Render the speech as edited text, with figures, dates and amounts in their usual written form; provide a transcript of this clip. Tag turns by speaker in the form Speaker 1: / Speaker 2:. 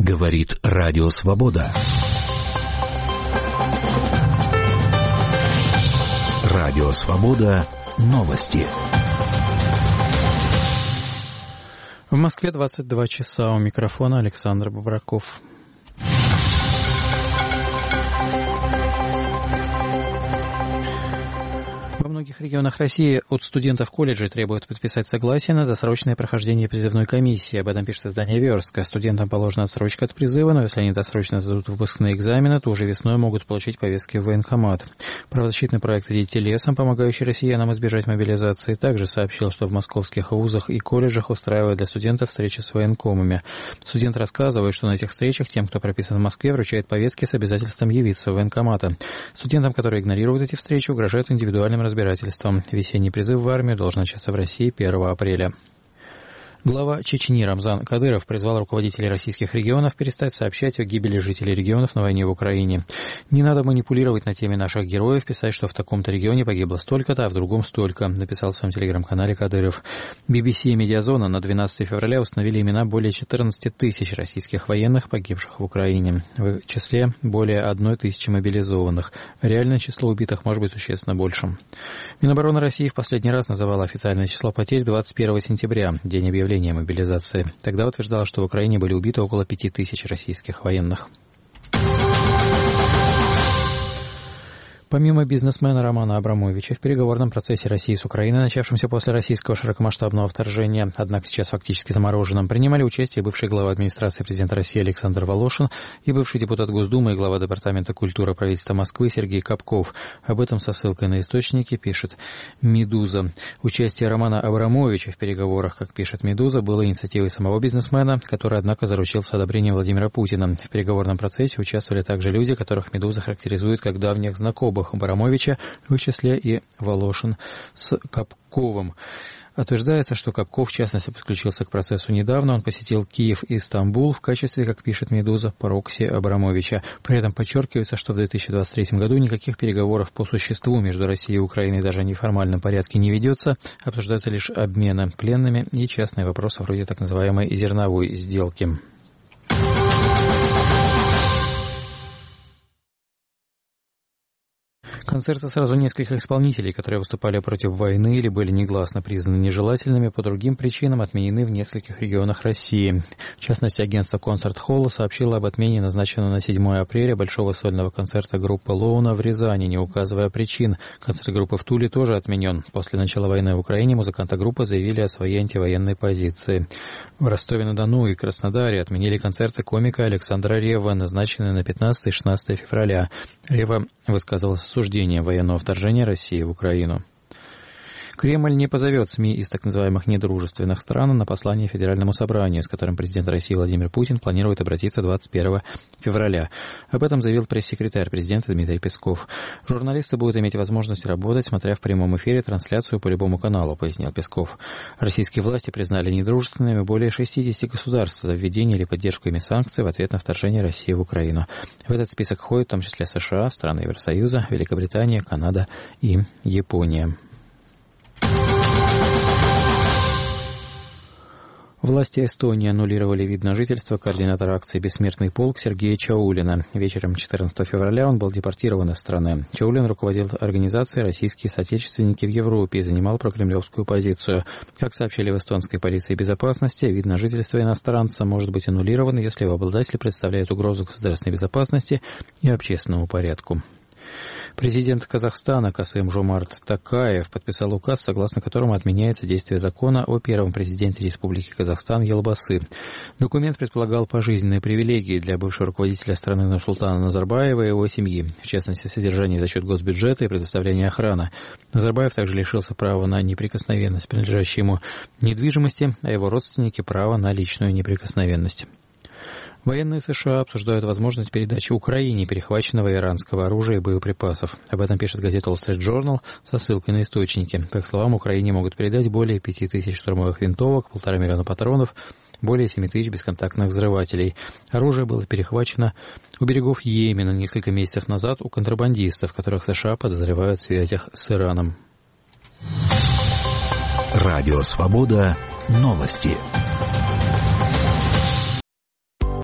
Speaker 1: Говорит Радио Свобода. Радио Свобода. Новости.
Speaker 2: В Москве 22 часа. У микрофона Александр Бобраков. Во многих регионах России от студентов колледжей требуют подписать согласие на досрочное прохождение призывной комиссии. Об этом пишет издание «Верстка». Студентам положена отсрочка от призыва, но если они досрочно сдадут выпускные экзамены, то уже весной могут получить повестки в военкомат. Правозащитный проект «Идите лесом», помогающий россиянам избежать мобилизации, также сообщил, что в московских вузах и колледжах устраивают для студентов встречи с военкомами. Студенты рассказывают, что на этих встречах тем, кто прописан в Москве, вручают повестки с обязательством явиться в военкоматы. Студентам, которые игнорируют эти встречи, угрожают индивидуальным разбирательством. Весенний призыв в армию должен начаться в России 1 апреля. Глава Чечни Рамзан Кадыров призвал руководителей российских регионов перестать сообщать о гибели жителей регионов на войне в Украине. «Не надо манипулировать на теме наших героев, писать, что в таком-то регионе погибло столько-то, а в другом столько», написал в своем телеграм-канале Кадыров. BBC и Медиазона на 12 февраля установили имена более 14 тысяч российских военных, погибших в Украине. В числе более 1 тысячи мобилизованных. Реальное число убитых может быть существенно большим. Минобороны России в последний раз называла официальное число потерь 21 сентября, день объявления мобилизации. Тогда утверждала, что в Украине были убиты около 5000 российских военных. Помимо бизнесмена Романа Абрамовича, в переговорном процессе России с Украиной, начавшемся после российского широкомасштабного вторжения, однако сейчас фактически замороженном, принимали участие бывший глава администрации президента России Александр Волошин и бывший депутат Госдумы и глава Департамента культуры правительства Москвы Сергей Капков. Об этом со ссылкой на источники пишет «Медуза». Участие Романа Абрамовича в переговорах, как пишет «Медуза», было инициативой самого бизнесмена, который, однако, заручился одобрением Владимира Путина. В переговорном процессе участвовали также люди, которых «Медуза» характеризует как давних знакомых Абрамовича, в числе и Волошин с Капковым. Утверждается, что Капков, в частности, подключился к процессу недавно. Он посетил Киев и Стамбул в качестве, как пишет «Медуза», прокси Абрамовича. При этом подчеркивается, что в 2023 году никаких переговоров по существу между Россией и Украиной даже в неформальном порядке не ведется. Обсуждаются лишь обмены пленными и частные вопросы вроде так называемой зерновой сделки. Концерты сразу нескольких исполнителей, которые выступали против войны или были негласно признаны нежелательными, по другим причинам отменены в нескольких регионах России. В частности, агентство «Концерт Холл» сообщило об отмене назначенного на 7 апреля большого сольного концерта группы «Лоуна» в Рязани, не указывая причин. Концерт группы в Туле тоже отменен. После начала войны в Украине музыканты группы заявили о своей антивоенной позиции. В Ростове-на-Дону и Краснодаре отменили концерты комика Александра Реввы, назначенные на 15 и 16 февраля. Ревва высказал осуждение военного вторжения России в Украину. Кремль не позовет СМИ из так называемых недружественных стран на послание Федеральному собранию, с которым президент России Владимир Путин планирует обратиться 21 февраля. Об этом заявил пресс-секретарь президента Дмитрий Песков. Журналисты будут иметь возможность работать, смотря в прямом эфире трансляцию по любому каналу, пояснил Песков. Российские власти признали недружественными более 60 государств за введение или поддержку ими санкций в ответ на вторжение России в Украину. В этот список входят в том числе США, страны Евросоюза, Великобритания, Канада и Япония. Власти Эстонии аннулировали вид на жительство координатора акции «Бессмертный полк» Сергея Чаулина. Вечером 14 февраля он был депортирован из страны. Чаулин руководил организацией «Российские соотечественники в Европе» и занимал прокремлевскую позицию. Как сообщили в эстонской полиции безопасности, вид на жительство иностранца может быть аннулирован, если его обладатель представляет угрозу государственной безопасности и общественному порядку. Президент Казахстана Касым-Жомарт Токаев подписал указ, согласно которому отменяется действие закона о первом президенте Республики Казахстан Елбасы. Документ предполагал пожизненные привилегии для бывшего руководителя страны Нурсултана Назарбаева и его семьи, в частности, содержание за счет госбюджета и предоставление охраны. Назарбаев также лишился права на неприкосновенность принадлежащей ему недвижимости, а его родственники – права на личную неприкосновенность. Военные США обсуждают возможность передачи Украине перехваченного иранского оружия и боеприпасов. Об этом пишет газета Wall Street Journal со ссылкой на источники. По их словам, Украине могут передать более 5000 штурмовых винтовок, 1,5 миллиона патронов, более 7000 бесконтактных взрывателей. Оружие было перехвачено у берегов Йемена несколько месяцев назад у контрабандистов, которых США подозревают в связях с Ираном.
Speaker 1: Радио Свобода. Новости.